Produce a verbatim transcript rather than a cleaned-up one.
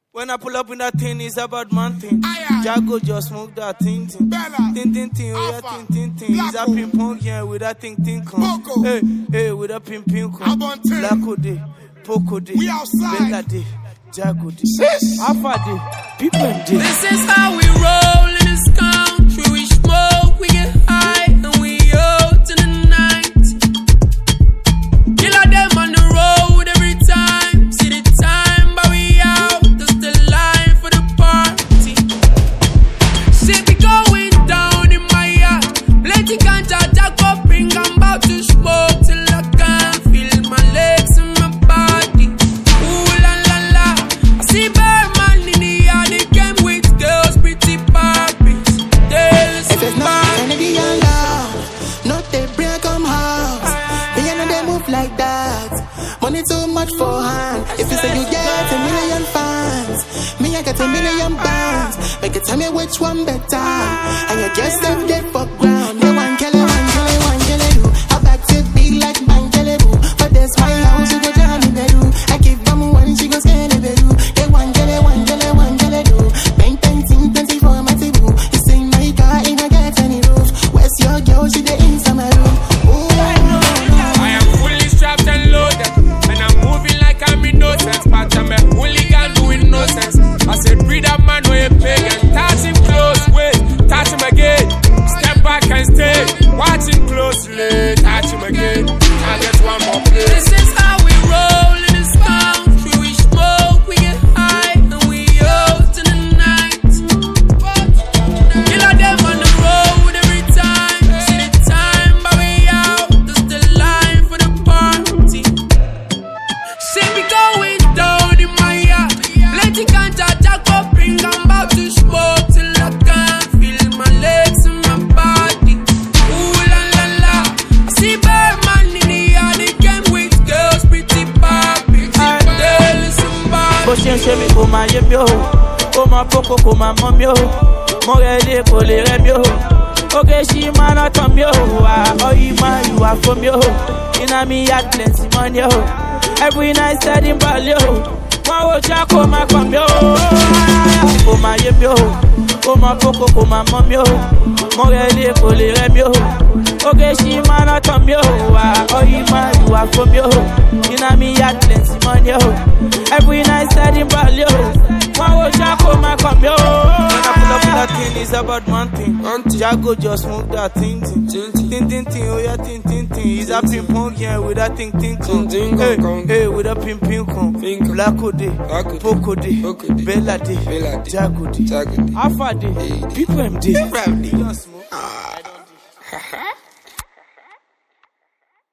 When I pull up in that thing, it's about man thing. Jago just smoke that thing thing. Tin tin tin, oh yeah, tin tin tin. He's a ping pong, yeah, with that thing thing come. Hey, hey, with that ping ping come. Blacko day, Poco day, Bella day, Jago day, Alpha day, people day. This is how we roll in this country. We smoke, we get high, and we out in the night. Killer them on the road every time. See the time, but we out. That's the line for the party. See me going down in my yard. Plenty ganja, jack up, bring. I'm about to smoke till I can't feel my legs and my body. Ooh la la la. I see Birdman in the yard. They came with girls, pretty Barbies. There's if it's not Kennedy and love, not they break come house. Me and they move like that. Money too much for hand. If you say you get a million fans, me I get a million bands. Make it tell me which one better. And you just left there for ground. You want kill it, one kill it, one kill it, do. I back to big like Bangele boo. But this my house, you go down in bed. I give them one, she go scale it, do. They one kill it, one kill it, one kill it, do. Bang, bang, ting, twenty for my table. You see my car, ain't I get any roof. Where's your girl? She the inside my room. Ooh, I am fully strapped and loaded, and I'm moving like I'm innocent. But I'm a hooligan doing no sense. I said, breed that man with a pig and touch him close, wait, touch him again. Step back and stay, watch him closely, touch him again. I get one more play. This is how we roll in this country. We smoke, we get high, and we out in the night. Killer them on the road every time. See the time, but we out. That's the line for the party. See me going down in my yard. Plenty ganja, jack up, bring. I'm about to smoke till I can't feel my legs and my body. Ooh la la la. I see Birdman in the yard. They came with girls, pretty Barbies. There's somebody. Bó ṣe ń ṣe mí kò máa yé mi o, ó máa kókó kò máa mọ́ mi o, mo rẹ̀ lé kò lè rẹ̀ mi o, oge ṣì máa ná tán mi o, ọyí máa yùwà fún mi o, iná mi yá plenty money o, every night steady balẹ̀ o, wọ́n wo já kó máa kàn mi o, kò máa yé mi o, ó máa kókó kò máa mọ́ mi o, mo rẹ̀ lé kò lè rẹ̀ mi o, oge ṣì máa ná tán mi o, ọyí máa yùwà fún mi o, iná mi yá plenty money o, every night steady balẹ̀ o, wọ́n wo já kó máa kàn mi o. When I pull up in that thing, it's about man thing. Jago just smoke that thing thing. Tin tin tin, oh yeah, tin tin tin. He's a ping pong, yeah, with that thing thing come. Hey, hey, with a ping ping come. Blacko day, Poco day, Bella day, Jago day, Alpha day, people M day.